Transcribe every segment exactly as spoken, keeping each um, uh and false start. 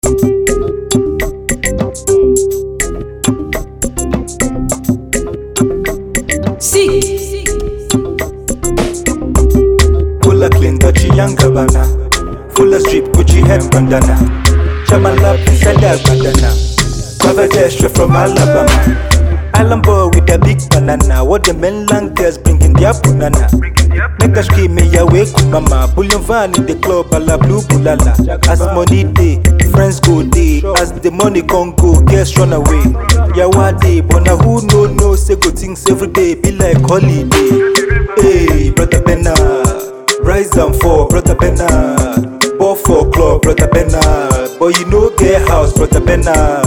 See, Full of clean Dolce and Gabbana, full of strip Gucci head bandana. Shaman love inside that bandana. Covered straight from Alabama. Island boy with a big banana. What the men lang girls bringing their banana. Make us keep me awake, mama. Bullion van in the club, a la blue bulala. As money day, friends go day. As the money con go, girls run away. Yawade, but now who no no say good things every day be like holiday. Hey, brother Benna, rise and fall, brother Benna. Ball for club, brother Benna. But you know get house, brother Benna.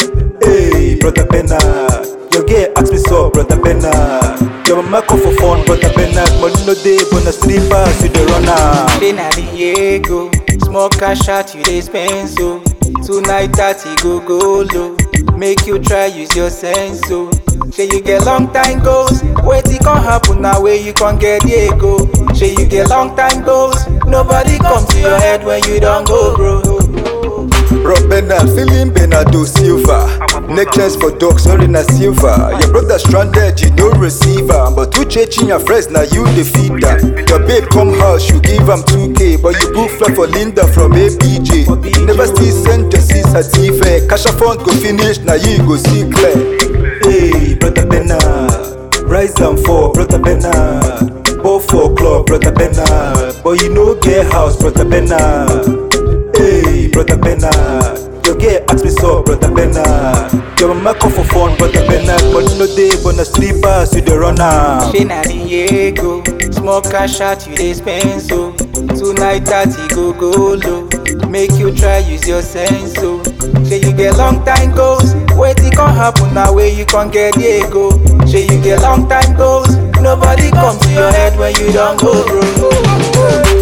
Hey, brother Benna. Your girl ask me so, brother Benna. Your mama call for fun, brother Benna. Money no day, but no sleepers, you the runner. Benna Diego, small cash out, you dey spend so. Tonight that you go go low. Make you try use your sense so. Say you get long time goals. Wait it can happen now where you can get Diego. Say you get long time goals. Nobody come to your head when you don't go bro. Bro Benna, feeling Bernardo Silva. Necklace for dogs, sorry na silver. Your brother stranded, you no receiver. But two changing your friends, now you the feeder. Your babe come house, you give am two K. But you book flight for Linda from A B J. Never still send your sis a T V. Cash a fund go finish, now you go see clear. Hey, brother Benna, rise and fall, brother Benna. Ball for club, brother Benna. But you no get house, brother Benna. Hey, brother Benna. Your girl ask me so, brother Benna. Your mama call for fun, brother Benna. But no day, but no sleepers, you the runner. Benna Diego, small cash out, you dey spend so. Tonight that you go go low. Make you try use your sense so. Say you get long time goals. Wait it can happen now where you can get Diego. Say you get long time goals. Nobody come to your head when you don't go bro.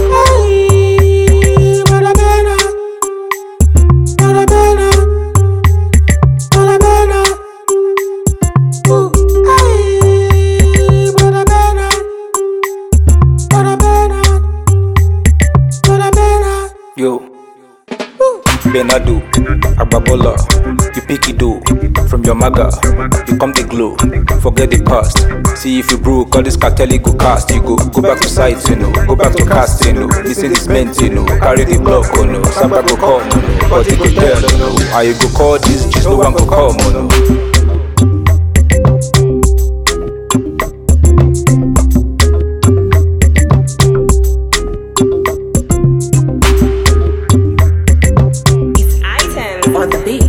Yo, Benado, Agbabola, you pick it do from your maga, you come the glow, forget the past. See if you broke, all this cartel go cast, you go go back to sight, you know, go back to cast, you know, listen this meant, you know, carry the block, oh no, Samba go come, oh no, but they go tell, oh no, how you go call this, just no one go come, oh no. on the beat.